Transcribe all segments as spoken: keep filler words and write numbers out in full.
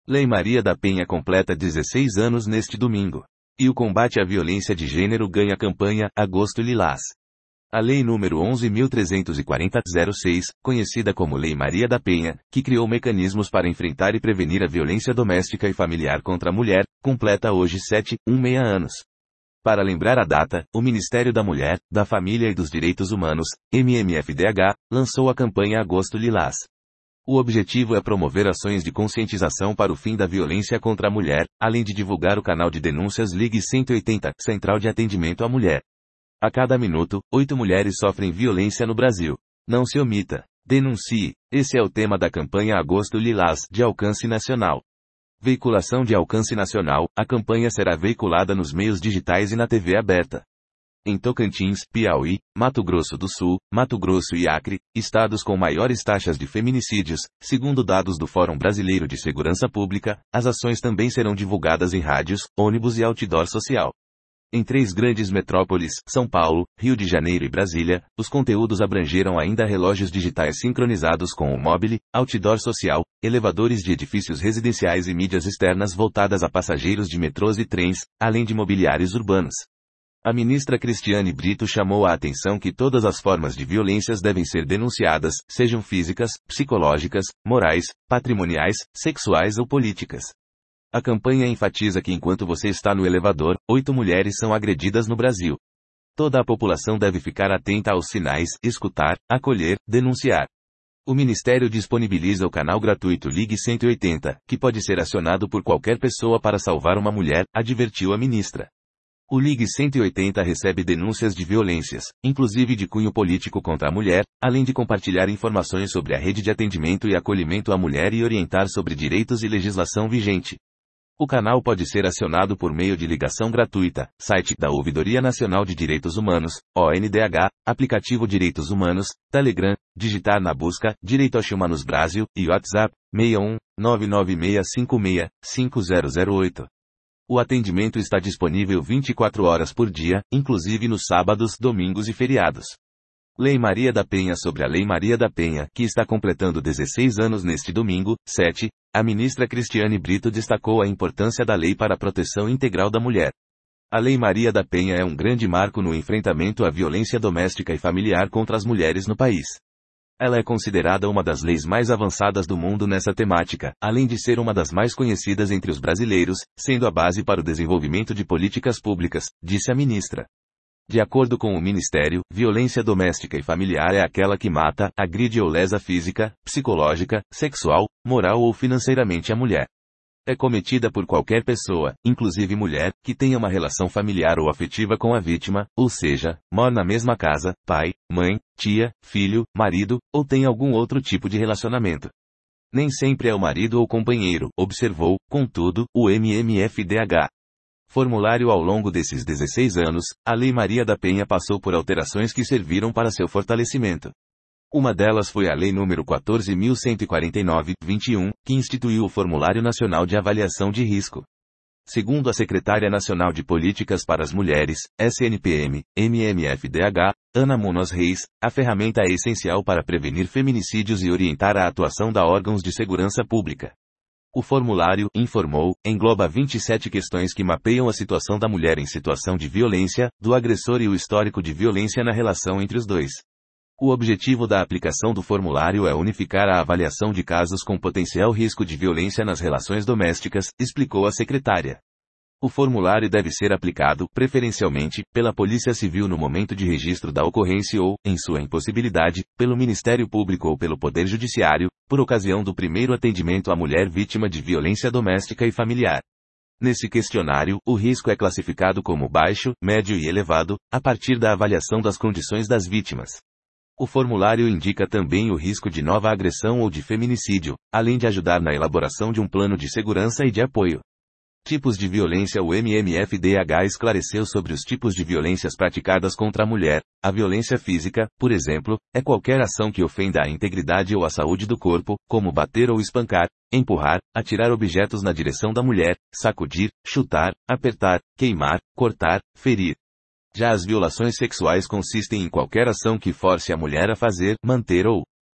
Lei Maria da Penha completa dezesseis anos neste domingo. E o combate à violência de gênero ganha campanha Agosto Lilás. A Lei número onze mil trezentos e quarenta ponto zero seis, conhecida como Lei Maria da Penha, que criou mecanismos para enfrentar e prevenir a violência doméstica e familiar contra a mulher, completa hoje sete, dezesseis anos. Para lembrar a data, o Ministério da Mulher, da Família e dos Direitos Humanos, M M F D H, lançou a campanha Agosto Lilás. O objetivo é promover ações de conscientização para o fim da violência contra a mulher, além de divulgar o canal de denúncias Ligue cento e oitenta, Central de Atendimento à Mulher. A cada minuto, oito mulheres sofrem violência no Brasil. Não se omita. Denuncie. Esse é o tema da campanha Agosto Lilás, de alcance nacional. Veiculação de alcance nacional. A campanha será veiculada nos meios digitais e na T V aberta. Em Tocantins, Piauí, Mato Grosso do Sul, Mato Grosso e Acre, estados com maiores taxas de feminicídios, segundo dados do Fórum Brasileiro de Segurança Pública, as ações também serão divulgadas em rádios, ônibus e outdoor social. Em três grandes metrópoles, São Paulo, Rio de Janeiro e Brasília, os conteúdos abrangeram ainda relógios digitais sincronizados com o mobile, outdoor social, elevadores de edifícios residenciais e mídias externas voltadas a passageiros de metrôs e trens, além de mobiliários urbanos. A ministra Cristiane Brito chamou a atenção que todas as formas de violências devem ser denunciadas, sejam físicas, psicológicas, morais, patrimoniais, sexuais ou políticas. A campanha enfatiza que enquanto você está no elevador, oito mulheres são agredidas no Brasil. Toda a população deve ficar atenta aos sinais, escutar, acolher, denunciar. O Ministério disponibiliza o canal gratuito Ligue cento e oitenta, que pode ser acionado por qualquer pessoa para salvar uma mulher, advertiu a ministra. O Ligue cento e oitenta recebe denúncias de violências, inclusive de cunho político contra a mulher, além de compartilhar informações sobre a rede de atendimento e acolhimento à mulher e orientar sobre direitos e legislação vigente. O canal pode ser acionado por meio de ligação gratuita, site da Ouvidoria Nacional de Direitos Humanos, O N D H, aplicativo Direitos Humanos, Telegram, digitar na busca Direitos Humanos Brasil e WhatsApp seis um nove nove seis cinco seis cinco zero zero oito. O atendimento está disponível vinte e quatro horas por dia, inclusive nos sábados, domingos e feriados. Lei Maria da Penha. Sobre a Lei Maria da Penha, que está completando dezesseis anos neste domingo, sete, a ministra Cristiane Brito destacou a importância da lei para a proteção integral da mulher. A Lei Maria da Penha é um grande marco no enfrentamento à violência doméstica e familiar contra as mulheres no país. Ela é considerada uma das leis mais avançadas do mundo nessa temática, além de ser uma das mais conhecidas entre os brasileiros, sendo a base para o desenvolvimento de políticas públicas, disse a ministra. De acordo com o Ministério, violência doméstica e familiar é aquela que mata, agride ou lesa física, psicológica, sexual, moral ou financeiramente a mulher. É cometida por qualquer pessoa, inclusive mulher, que tenha uma relação familiar ou afetiva com a vítima, ou seja, mora na mesma casa, pai, mãe, tia, filho, marido, ou tem algum outro tipo de relacionamento. Nem sempre é o marido ou companheiro, observou, contudo, o M M F D H. Formulário. Ao longo desses dezesseis anos, a Lei Maria da Penha passou por alterações que serviram para seu fortalecimento. Uma delas foi a Lei número quatorze mil cento e quarenta e nove, vinte e um, que instituiu o Formulário Nacional de Avaliação de Risco. Segundo a Secretária Nacional de Políticas para as Mulheres, S N P M, M M F D H, Ana Munoz Reis, a ferramenta é essencial para prevenir feminicídios e orientar a atuação da órgãos de segurança pública. O formulário, informou, engloba vinte e sete questões que mapeiam a situação da mulher em situação de violência, do agressor e o histórico de violência na relação entre os dois. O objetivo da aplicação do formulário é unificar a avaliação de casos com potencial risco de violência nas relações domésticas, explicou a secretária. O formulário deve ser aplicado, preferencialmente, pela Polícia Civil no momento de registro da ocorrência ou, em sua impossibilidade, pelo Ministério Público ou pelo Poder Judiciário, por ocasião do primeiro atendimento à mulher vítima de violência doméstica e familiar. Nesse questionário, o risco é classificado como baixo, médio e elevado, a partir da avaliação das condições das vítimas. O formulário indica também o risco de nova agressão ou de feminicídio, além de ajudar na elaboração de um plano de segurança e de apoio. Tipos de violência. O M M F D H esclareceu sobre os tipos de violências praticadas contra a mulher. A violência física, por exemplo, é qualquer ação que ofenda a integridade ou a saúde do corpo, como bater ou espancar, empurrar, atirar objetos na direção da mulher, sacudir, chutar, apertar, queimar, cortar, ferir. Já as violações sexuais consistem em qualquer ação que force a mulher a fazer, manter ou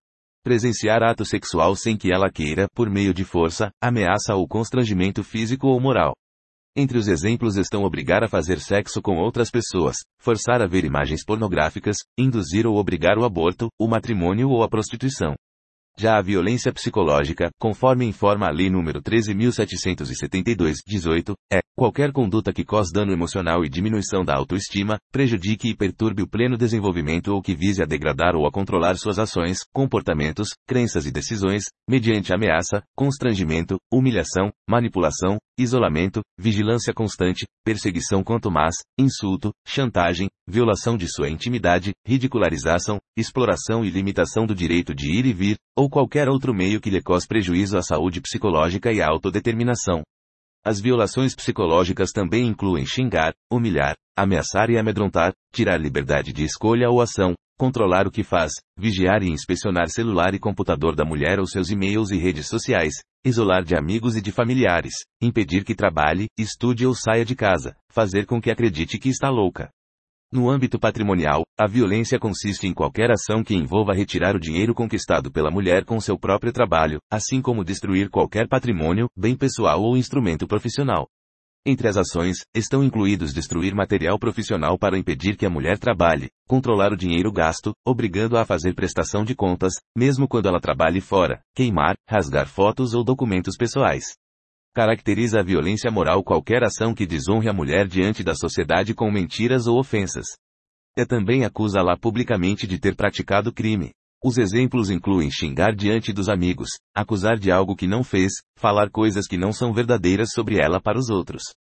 Presenciar ato sexual sem que ela queira, por meio de força, ameaça ou constrangimento físico ou moral. Entre os exemplos estão obrigar a fazer sexo com outras pessoas, forçar a ver imagens pornográficas, induzir ou obrigar o aborto, o matrimônio ou a prostituição. Já a violência psicológica, conforme informa a Lei nº treze mil setecentos e setenta e dois, dezoito, é qualquer conduta que cause dano emocional e diminuição da autoestima, prejudique e perturbe o pleno desenvolvimento ou que vise a degradar ou a controlar suas ações, comportamentos, crenças e decisões, mediante ameaça, constrangimento, humilhação, manipulação, isolamento, vigilância constante, perseguição contumaz, insulto, chantagem, violação de sua intimidade, ridicularização, exploração e limitação do direito de ir e vir, ou qualquer outro meio que lhe cause prejuízo à saúde psicológica e à autodeterminação. As violações psicológicas também incluem xingar, humilhar, ameaçar e amedrontar, tirar liberdade de escolha ou ação, controlar o que faz, vigiar e inspecionar celular e computador da mulher ou seus e-mails e redes sociais, isolar de amigos e de familiares, impedir que trabalhe, estude ou saia de casa, fazer com que acredite que está louca. No âmbito patrimonial, a violência consiste em qualquer ação que envolva retirar o dinheiro conquistado pela mulher com seu próprio trabalho, assim como destruir qualquer patrimônio, bem pessoal ou instrumento profissional. Entre as ações, estão incluídos destruir material profissional para impedir que a mulher trabalhe, controlar o dinheiro gasto, obrigando-a a fazer prestação de contas, mesmo quando ela trabalhe fora, queimar, rasgar fotos ou documentos pessoais. Caracteriza a violência moral qualquer ação que desonre a mulher diante da sociedade com mentiras ou ofensas. É também acusa-la publicamente de ter praticado crime. Os exemplos incluem xingar diante dos amigos, acusar de algo que não fez, falar coisas que não são verdadeiras sobre ela para os outros.